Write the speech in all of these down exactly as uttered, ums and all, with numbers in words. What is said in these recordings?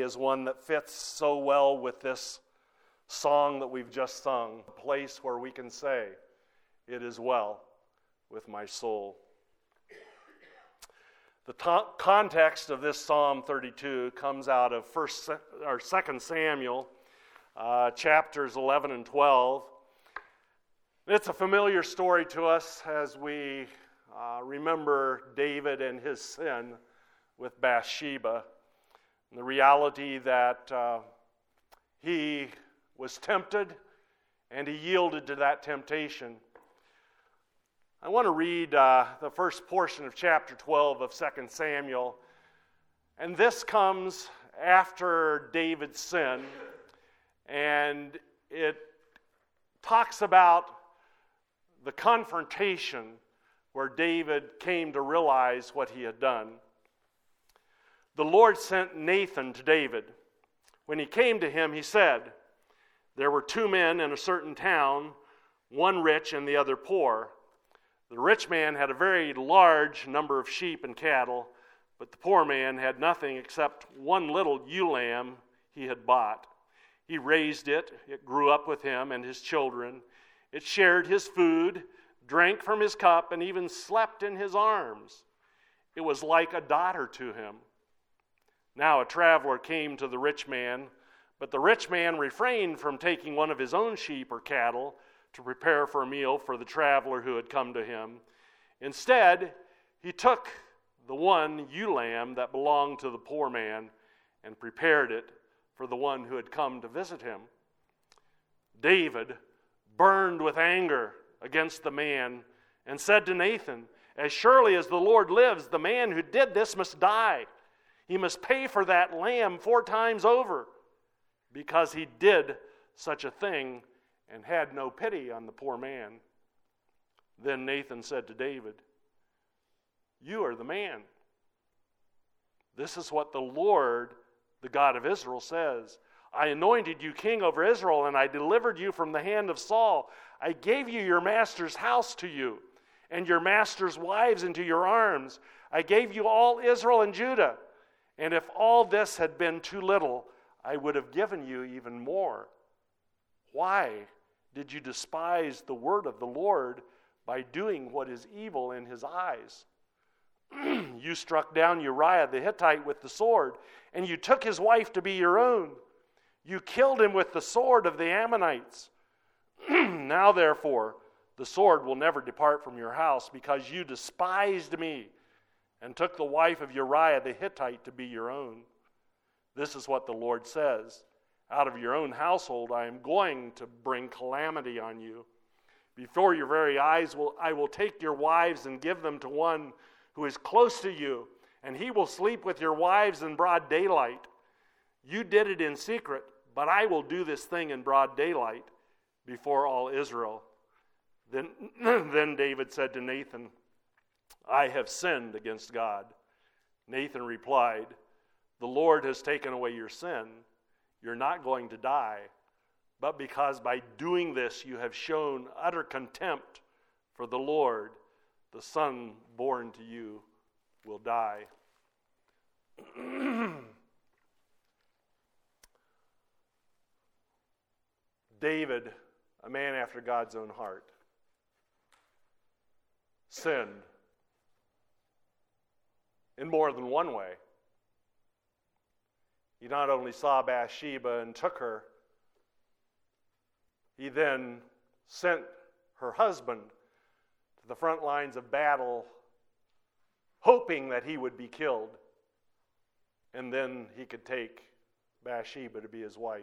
is one that fits so well with this song that we've just sung, a place where we can say, "It is well with my soul." The to- context of this Psalm thirty-two comes out of First or Second Samuel, uh, chapters eleven and twelve. It's a familiar story to us as we uh, remember David and his sin with Bathsheba, and the reality that uh, he was tempted and he yielded to that temptation. I want to read uh, the first portion of chapter twelve of Second Samuel, and this comes after David's sin, and it talks about the confrontation where David came to realize what he had done. The Lord sent Nathan to David. When he came to him, he said, "There were two men in a certain town, one rich and the other poor. The rich man had a very large number of sheep and cattle, but the poor man had nothing except one little ewe lamb he had bought. He raised it, it grew up with him and his children. It shared his food, drank from his cup, and even slept in his arms. It was like a daughter to him. Now a traveler came to the rich man, but the rich man refrained from taking one of his own sheep or cattle to prepare for a meal for the traveler who had come to him. Instead, he took the one ewe lamb that belonged to the poor man and prepared it for the one who had come to visit him. David burned with anger against the man and said to Nathan, 'As surely as the Lord lives, the man who did this must die. He must pay for that lamb four times over, because he did such a thing and had no pity on the poor man.' Then Nathan said to David, 'You are the man. This is what the Lord, the God of Israel, says. I anointed you king over Israel, and I delivered you from the hand of Saul. I gave you your master's house to you, and your master's wives into your arms. I gave you all Israel and Judah. And if all this had been too little, I would have given you even more. Why did you despise the word of the Lord by doing what is evil in his eyes? You struck down Uriah the Hittite with the sword, and you took his wife to be your own. You killed him with the sword of the Ammonites. Now, therefore, the sword will never depart from your house, because you despised me and took the wife of Uriah the Hittite to be your own. This is what the Lord says. Out of your own household I am going to bring calamity on you. Before your very eyes will I will take your wives and give them to one who is close to you, and he will sleep with your wives in broad daylight. You did it in secret, but I will do this thing in broad daylight before all Israel.' Then, then David said to Nathan, 'I have sinned against God.' Nathan replied, 'The Lord has taken away your sin. You're not going to die, but because by doing this you have shown utter contempt for the Lord, the son born to you will die.'" David, a man after God's own heart, sinned in more than one way. He not only saw Bathsheba and took her, he then sent her husband to the front lines of battle, hoping that he would be killed, and then he could take Bathsheba to be his wife.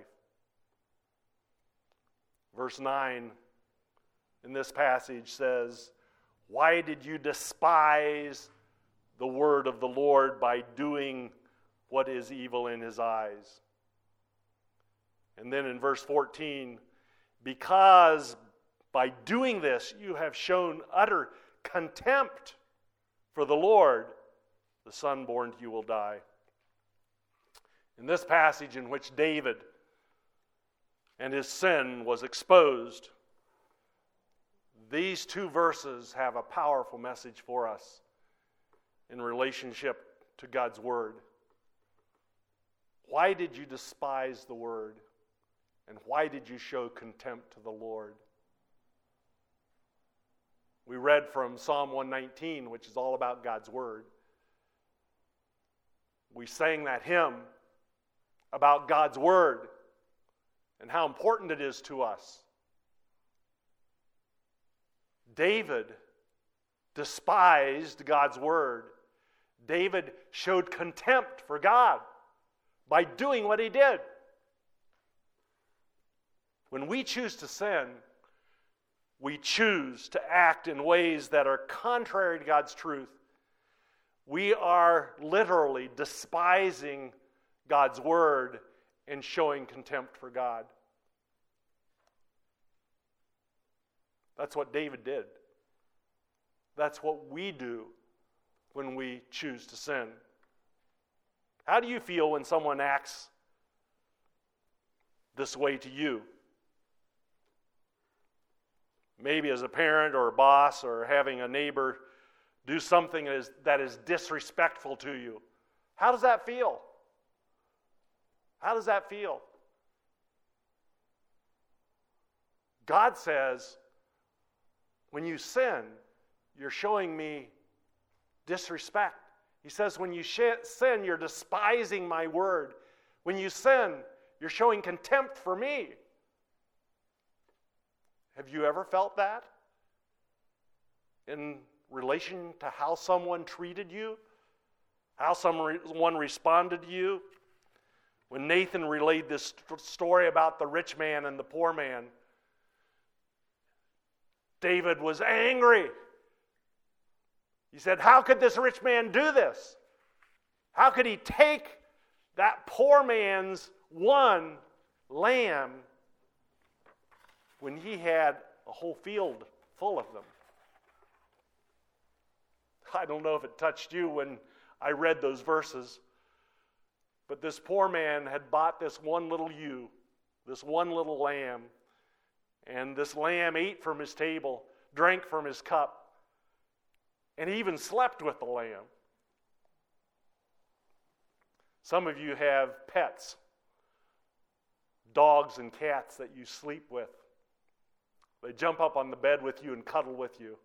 Verse nine in this passage says, "Why did you despise the word of the Lord by doing what is evil in his eyes?" And then in verse fourteen, "Because by doing this you have shown utter contempt for the Lord, the son born to you will die." In this passage in which David and his sin was exposed, these two verses have a powerful message for us in relationship to God's word. Why did you despise the word? And why did you show contempt to the Lord? We read from Psalm one nineteen, which is all about God's word. We sang that hymn about God's word and how important it is to us. David despised God's word. David showed contempt for God by doing what he did. When we choose to sin, we choose to act in ways that are contrary to God's truth. We are literally despising God's word and showing contempt for God. That's what David did. That's what we do when we choose to sin. How do you feel when someone acts this way to you? Maybe as a parent or a boss or having a neighbor do something that is, that is disrespectful to you. How does that feel? How does that feel? God says, when you sin, you're showing me disrespect. He says, when you sh- sin, you're despising my word. When you sin, you're showing contempt for me. Have you ever felt that? In relation to how someone treated you? How someone responded to you? When Nathan relayed this story about the rich man and the poor man, David was angry. He said, how could this rich man do this? How could he take that poor man's one lamb when he had a whole field full of them? I don't know if it touched you when I read those verses, but this poor man had bought this one little ewe, this one little lamb, and this lamb ate from his table, drank from his cup, and he even slept with the lamb. Some of you have pets, dogs and cats that you sleep with. They jump up on the bed with you and cuddle with you.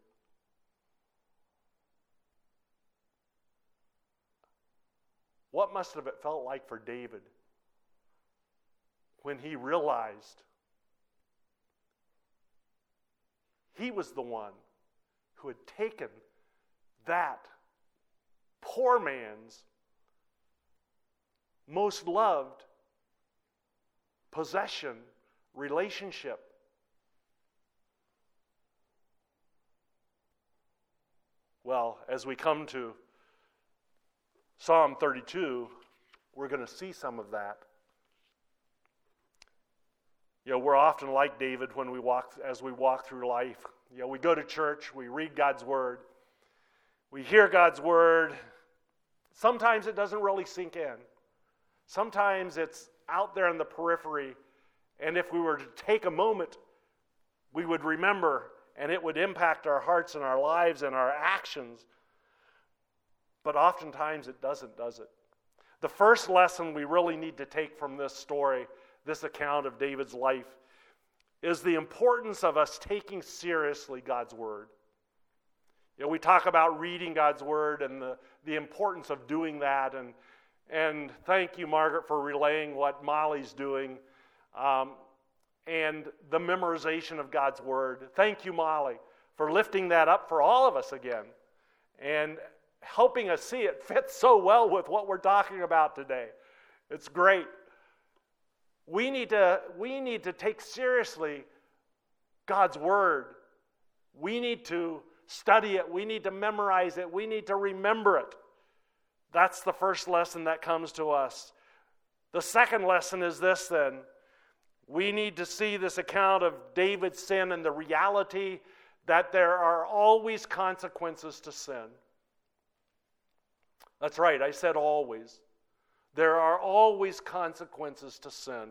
What must have it felt like for David when he realized he was the one who had taken that poor man's most loved possession, relationship. Well, as we come to Psalm thirty-two, we're going to see some of that. You know, we're often like David when we walk, as we walk through life. You know, we go to church, we read God's word, we hear God's word. Sometimes it doesn't really sink in. Sometimes it's out there in the periphery, and if we were to take a moment, we would remember, and it would impact our hearts and our lives and our actions. But oftentimes it doesn't, does it? The first lesson we really need to take from this story, this account of David's life, is the importance of us taking seriously God's word. You know, we talk about reading God's word and the, the importance of doing that, and and thank you, Margaret, for relaying what Molly's doing, um, and the memorization of God's word. Thank you, Molly, for lifting that up for all of us again, and helping us see it fits so well with what we're talking about today. It's great. We need to, we need to take seriously God's word. We need to study it. We need to memorize it. We need to remember it. That's the first lesson that comes to us. The second lesson is this then. We need to see this account of David's sin and the reality that there are always consequences to sin. That's right, I said always. There are always consequences to sin.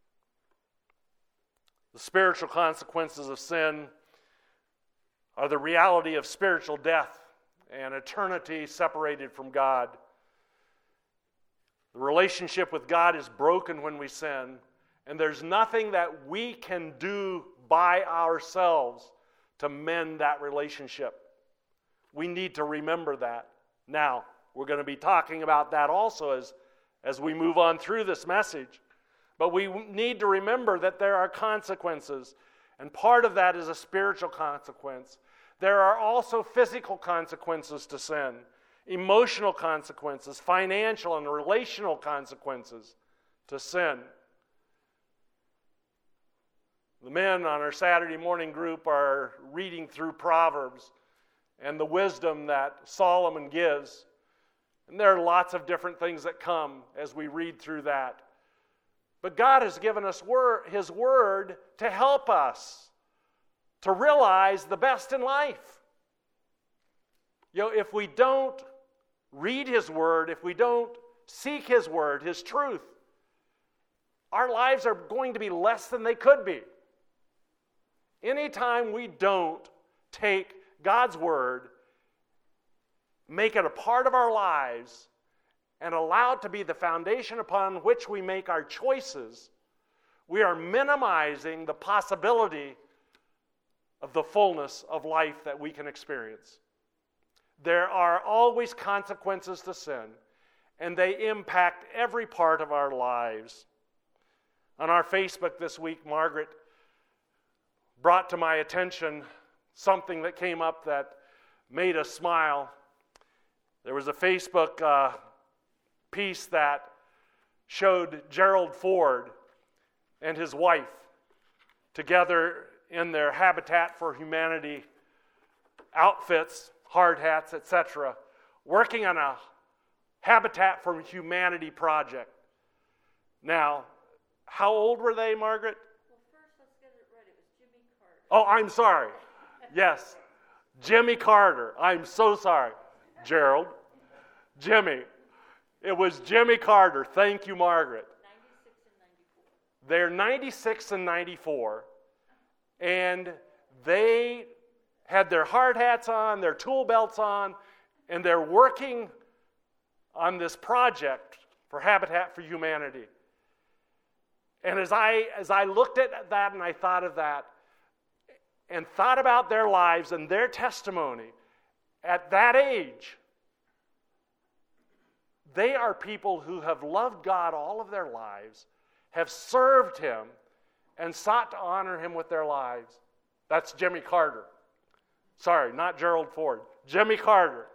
The spiritual consequences of sin are the reality of spiritual death and eternity separated from God. The relationship with God is broken when we sin, and there's nothing that we can do by ourselves to mend that relationship. We need to remember that. Now, we're going to be talking about that also as, as we move on through this message. But we need to remember that there are consequences, and part of that is a spiritual consequence. There are also physical consequences to sin, emotional consequences, financial and relational consequences to sin. The men on our Saturday morning group are reading through Proverbs and the wisdom that Solomon gives. And there are lots of different things that come as we read through that. But God has given us wor- His Word to help us to realize the best in life. You know, if we don't read His Word, if we don't seek His Word, His truth, our lives are going to be less than they could be. Anytime we don't take God's Word, make it a part of our lives, and allow it to be the foundation upon which we make our choices, we are minimizing the possibility of the fullness of life that we can experience. There are always consequences to sin, and they impact every part of our lives. On our Facebook this week, Margaret brought to my attention something that came up that made us smile. There was a Facebook uh, piece that showed Gerald Ford and his wife together in their Habitat for Humanity outfits, hard hats, et cetera, working on a Habitat for Humanity project. Now, how old were they, Margaret? Well, first, let's get it right. It was Jimmy Carter. Oh, I'm sorry. Yes, Jimmy Carter. I'm so sorry, Gerald. Jimmy. It was Jimmy Carter. Thank you, Margaret. ninety-six and ninety-four. They're ninety-six and ninety-four, and they had their hard hats on, their tool belts on, and they're working on this project for Habitat for Humanity. And as I as I looked at that and I thought of that, and thought about their lives and their testimony at that age, they are people who have loved God all of their lives, have served Him, and sought to honor Him with their lives. That's Jimmy Carter. Sorry, not Gerald Ford. Jimmy Carter.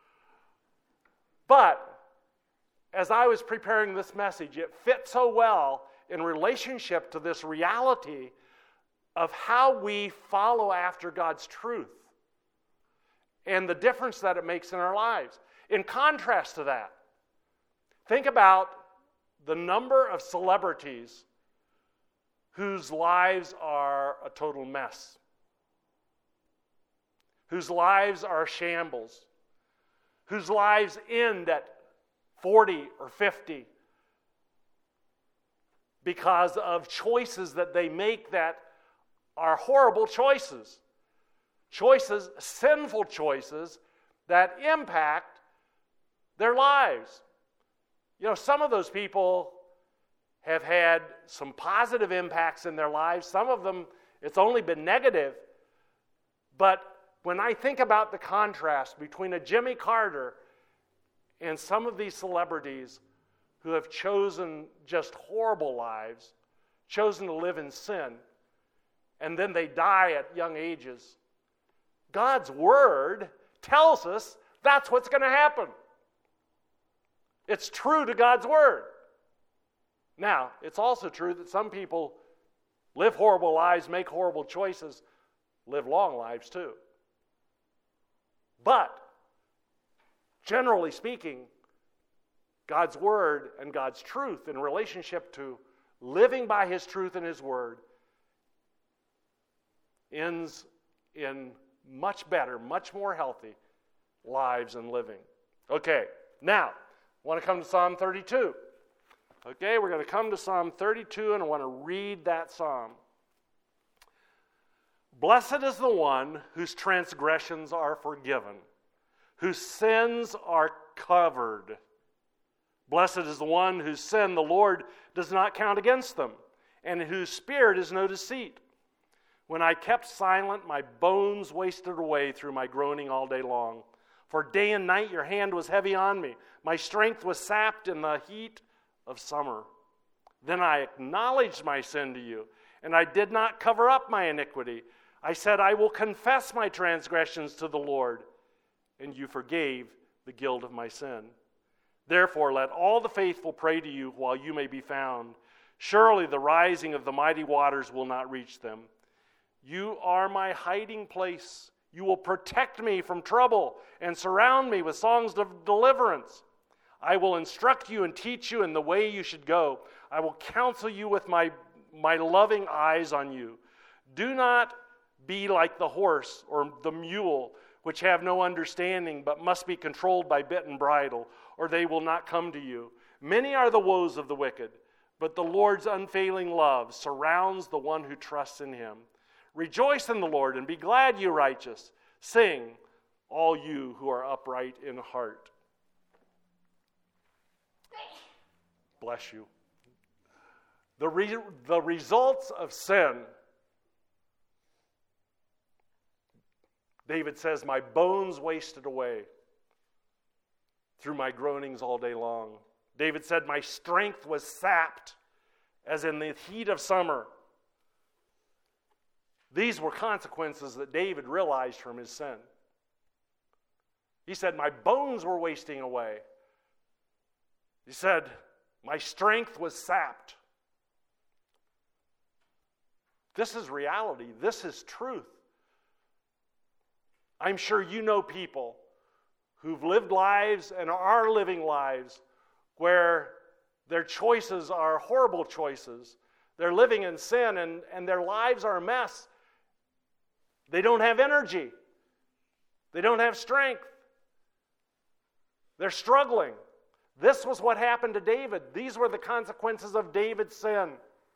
But as I was preparing this message, it fit so well in relationship to this reality of how we follow after God's truth and the difference that it makes in our lives. In contrast to that, think about the number of celebrities whose lives are a total mess, whose lives are shambles, whose lives end at forty or fifty because of choices that they make that are horrible choices. Choices, sinful choices that impact their lives. You know, some of those people have had some positive impacts in their lives. Some of them, it's only been negative. But when I think about the contrast between a Jimmy Carter and some of these celebrities who have chosen just horrible lives, chosen to live in sin, and then they die at young ages, God's Word tells us that's what's going to happen. It's true to God's Word. Now, it's also true that some people live horrible lives, make horrible choices, live long lives too. But, generally speaking, God's Word and God's truth in relationship to living by His truth and His Word ends in much better, much more healthy lives and living. Okay, now, I want to come to Psalm thirty-two. Okay, we're going to come to Psalm thirty-two, and I want to read that psalm. Blessed is the one whose transgressions are forgiven, whose sins are covered. Blessed is the one whose sin the Lord does not count against them, and in whose spirit is no deceit. When I kept silent, my bones wasted away through my groaning all day long. For day and night your hand was heavy on me. My strength was sapped in the heat of summer. Then I acknowledged my sin to you, and I did not cover up my iniquity. I said, I will confess my transgressions to the Lord, and you forgave the guilt of my sin. Therefore, let all the faithful pray to you while you may be found. Surely the rising of the mighty waters will not reach them. You are my hiding place. You will protect me from trouble and surround me with songs of deliverance. I will instruct you and teach you in the way you should go. I will counsel you with my, my loving eyes on you. Do not be like the horse or the mule, which have no understanding, but must be controlled by bit and bridle, or they will not come to you. Many are the woes of the wicked, but the Lord's unfailing love surrounds the one who trusts in him. Rejoice in the Lord and be glad, you righteous. Sing, all you who are upright in heart. Bless you. The, re- the results of sin, David says, my bones wasted away through my groanings all day long. David said, my strength was sapped as in the heat of summer. These were consequences that David realized from his sin. He said, my bones were wasting away. He said, my strength was sapped. This is reality. This is truth. I'm sure you know people who've lived lives and are living lives where their choices are horrible choices. They're living in sin and, and their lives are a mess. They don't have energy. They don't have strength. They're struggling. This was what happened to David. These were the consequences of David's sin.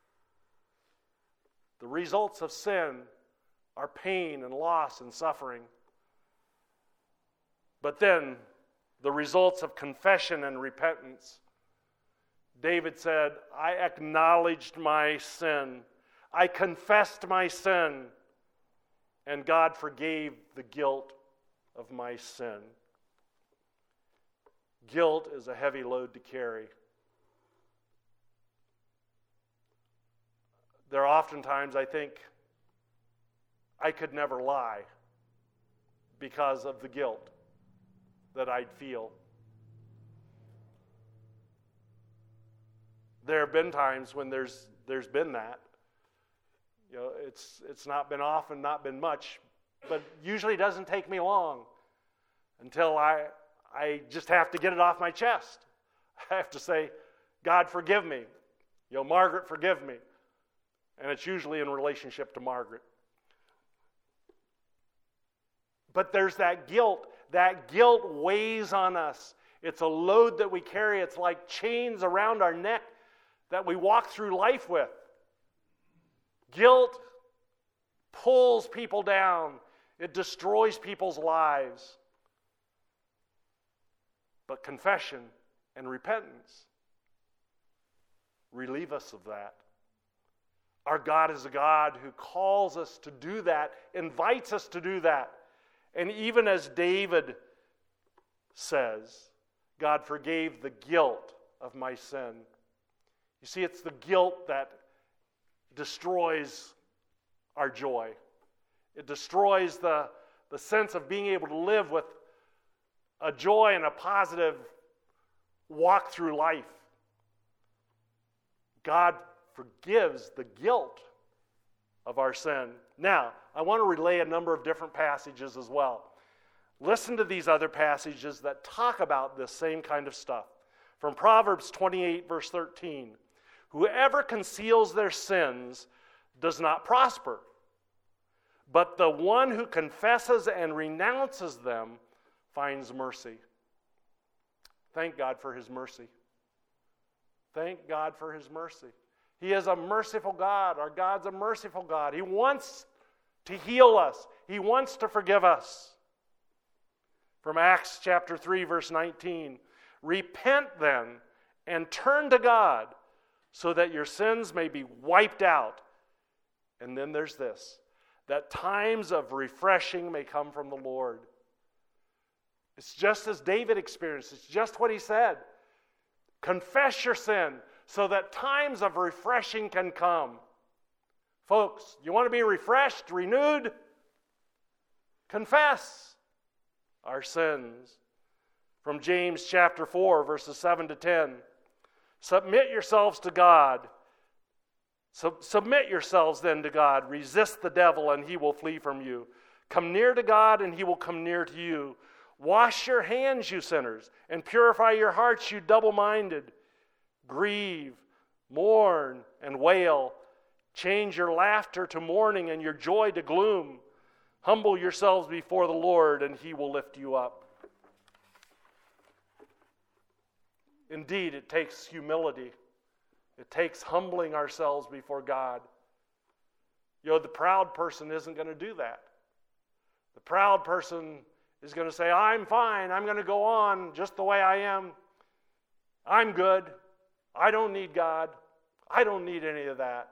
The results of sin are pain and loss and suffering. But then, the results of confession and repentance. David said, I acknowledged my sin. I confessed my sin. And God forgave the guilt of my sin. Guilt is a heavy load to carry. There are oftentimes I think I could never lie because of the guilt that I'd feel. There have been times when there's there's been that. You know, it's it's not been often, not been much, but usually it doesn't take me long until I I just have to get it off my chest. I have to say, God, forgive me. You know, Margaret, forgive me. And it's usually in relationship to Margaret. But there's that guilt. That guilt weighs on us. It's a load that we carry. It's like chains around our neck that we walk through life with. Guilt pulls people down. It destroys people's lives. But confession and repentance relieve us of that. Our God is a God who calls us to do that, invites us to do that. And even as David says, God forgave the guilt of my sin. You see, it's the guilt that destroys our joy. It destroys the, the sense of being able to live with a joy and a positive walk through life. God forgives the guilt of our sin. Now, I want to relay a number of different passages as well. Listen to these other passages that talk about this same kind of stuff. From Proverbs twenty-eight, verse thirteen. Whoever conceals their sins does not prosper, but the one who confesses and renounces them finds mercy. Thank God for his mercy. Thank God for his mercy. He is a merciful God. Our God's a merciful God. He wants to heal us. He wants to forgive us. From Acts chapter three, verse nineteen. Repent then and turn to God so that your sins may be wiped out. And then there's this, that times of refreshing may come from the Lord. It's just as David experienced. It's just what he said. Confess your sin so that times of refreshing can come. Folks, you want to be refreshed, renewed? Confess our sins. From James chapter four, verses seven to ten. Submit yourselves to God. Sub- submit yourselves then to God. Resist the devil and he will flee from you. Come near to God and he will come near to you. Wash your hands, you sinners, and purify your hearts, you double-minded. Grieve, mourn, and wail. Change your laughter to mourning and your joy to gloom. Humble yourselves before the Lord, and he will lift you up. Indeed, it takes humility. It takes humbling ourselves before God. You know, the proud person isn't going to do that. The proud person is going to say, I'm fine. I'm going to go on just the way I am. I'm good. I don't need God. I don't need any of that.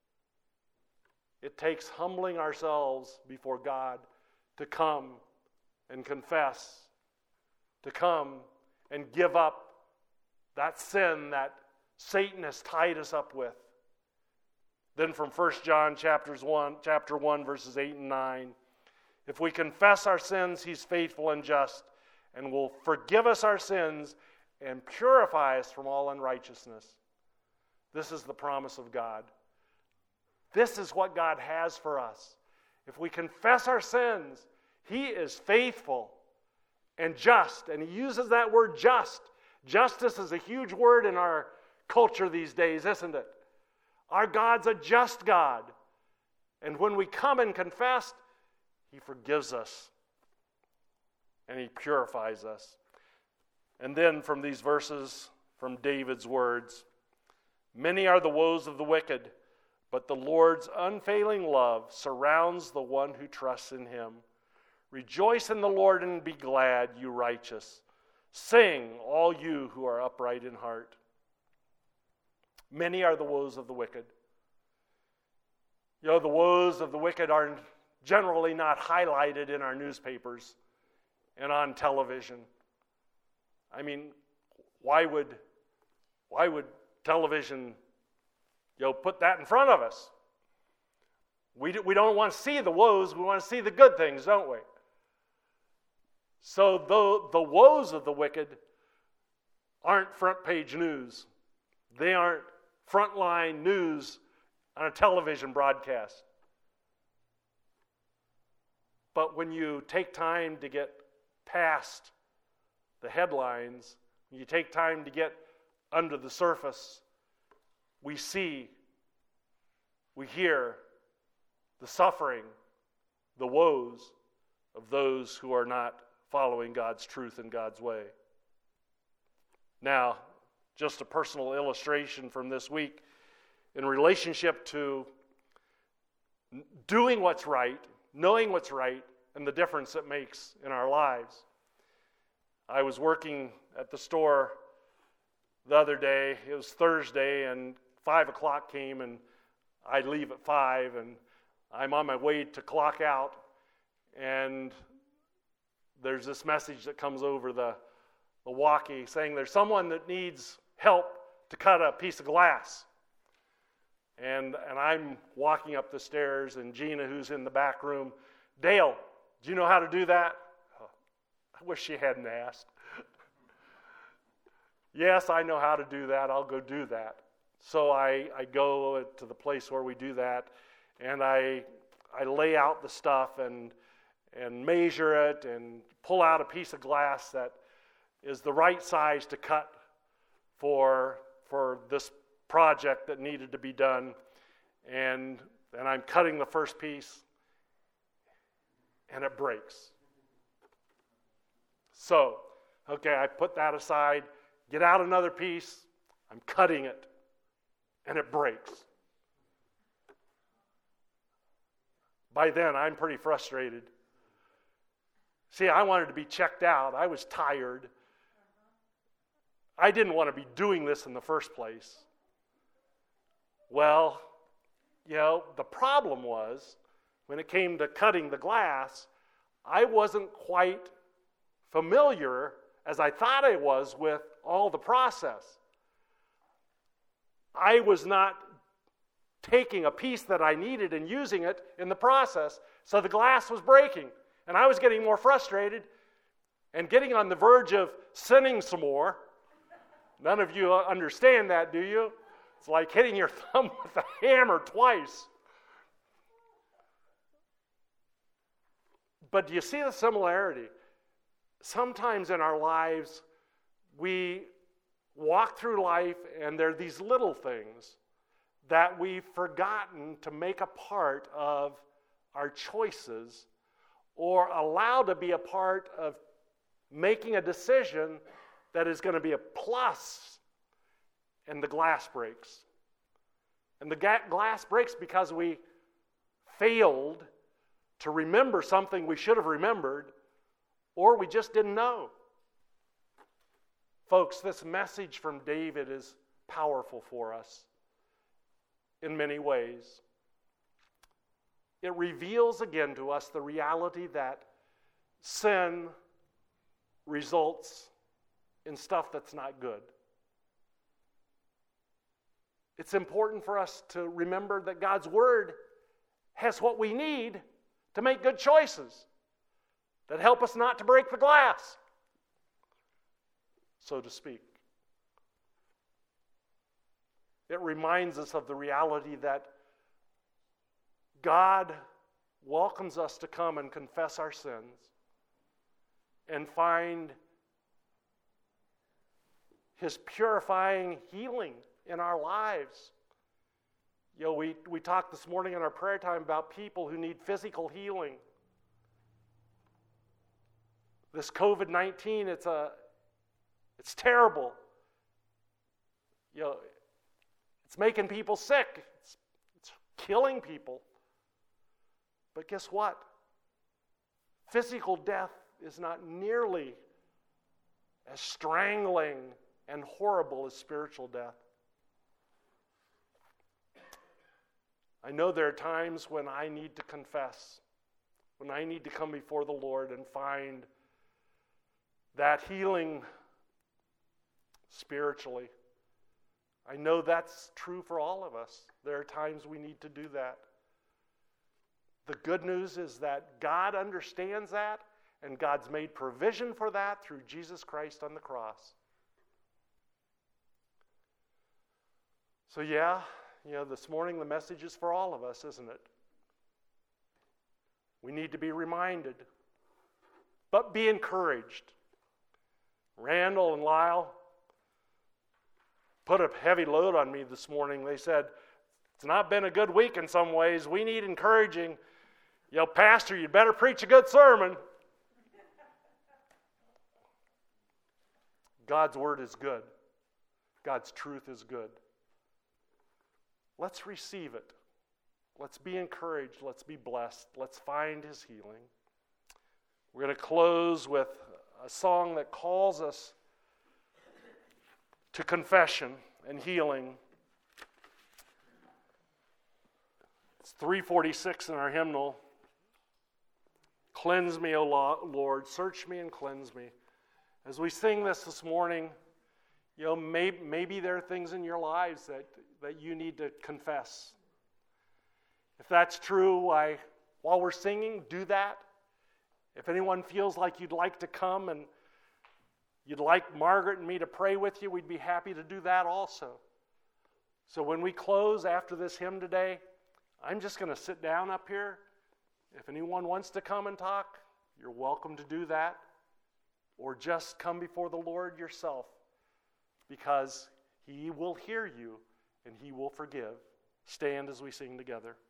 It takes humbling ourselves before God to come and confess, to come and give up that sin that Satan has tied us up with. Then from First John chapters one, chapter one, verses eight and nine, if we confess our sins, he's faithful and just and will forgive us our sins and purify us from all unrighteousness. This is the promise of God. This is what God has for us. If we confess our sins, he is faithful and just. And he uses that word just. Justice is a huge word in our culture these days, isn't it? Our God's a just God. And when we come and confess, he forgives us. And he purifies us. And then from these verses, from David's words, many are the woes of the wicked, but the Lord's unfailing love surrounds the one who trusts in him. Rejoice in the Lord and be glad, you righteous. Sing, all you who are upright in heart. Many are the woes of the wicked. You know, the woes of the wicked are generally not highlighted in our newspapers and on television. I mean, why would, why would television, you know, put that in front of us? We, do, we don't want to see the woes, we want to see the good things, don't we? So the, the woes of the wicked aren't front page news. They aren't frontline news on a television broadcast. But when you take time to get past the headlines, when you take time to get under the surface, we see, we hear the suffering, the woes of those who are not following God's truth and God's way. Now, just a personal illustration from this week in relationship to doing what's right, knowing what's right, and the difference it makes in our lives. I was working at the store the other day. It was Thursday, and five o'clock came, and I leave at five, and I'm on my way to clock out, and there's this message that comes over the, the walkie saying there's someone that needs help to cut a piece of glass. And and I'm walking up the stairs, and Gina, who's in the back room, Dale, do you know how to do that? Oh, I wish she hadn't asked. Yes, I know how to do that. I'll go do that. So I, I go to the place where we do that, and I I lay out the stuff and and measure it and pull out a piece of glass that is the right size to cut for for this project that needed to be done. And and I'm cutting the first piece, and it breaks. So, okay, I put that aside, get out another piece, I'm cutting it, and it breaks. By then, I'm pretty frustrated. See, I wanted to be checked out. I was tired. I didn't want to be doing this in the first place. Well, you know, the problem was, when it came to cutting the glass, I wasn't quite familiar as I thought I was with all the process. I was not taking a piece that I needed and using it in the process, so the glass was breaking. And I was getting more frustrated and getting on the verge of sinning some more. None of you understand that, do you? It's like hitting your thumb with a hammer twice. But do you see the similarity? Sometimes in our lives, we walk through life and there are these little things that we've forgotten to make a part of our choices or allow to be a part of making a decision that is going to be a plus, and the glass breaks. And the ga- glass breaks because we failed to remember something we should have remembered, or we just didn't know. Folks, this message from David is powerful for us in many ways. It reveals again to us the reality that sin results in stuff that's not good. It's important for us to remember that God's Word has what we need to make good choices that help us not to break the glass, so to speak. It reminds us of the reality that God welcomes us to come and confess our sins and find His purifying healing in our lives. You know, we, we talked this morning in our prayer time about people who need physical healing. This covid nineteen, it's a it's terrible. You know, it's making people sick. It's, it's killing people. But guess what? Physical death is not nearly as strangling and horrible as spiritual death. I know there are times when I need to confess, when I need to come before the Lord and find that healing spiritually. I know that's true for all of us. There are times we need to do that. The good news is that God understands that, and God's made provision for that through Jesus Christ on the cross. So yeah, you know, this morning the message is for all of us, isn't it? We need to be reminded, but be encouraged. Randall and Lyle put a heavy load on me this morning. They said, it's not been a good week in some ways. We need encouraging. You know, Pastor, you'd better preach a good sermon. God's word is good. God's truth is good. Let's receive it. Let's be encouraged. Let's be blessed. Let's find His healing. We're going to close with a song that calls us to confession and healing. It's three forty-six in our hymnal. Cleanse me, O Lord, search me and cleanse me. As we sing this this morning, you know, maybe, maybe there are things in your lives that, that you need to confess. If that's true, I, while we're singing, do that. If anyone feels like you'd like to come and you'd like Margaret and me to pray with you, we'd be happy to do that also. So when we close after this hymn today, I'm just going to sit down up here. If anyone wants to come and talk, you're welcome to do that. Or just come before the Lord yourself, because He will hear you and He will forgive. Stand as we sing together.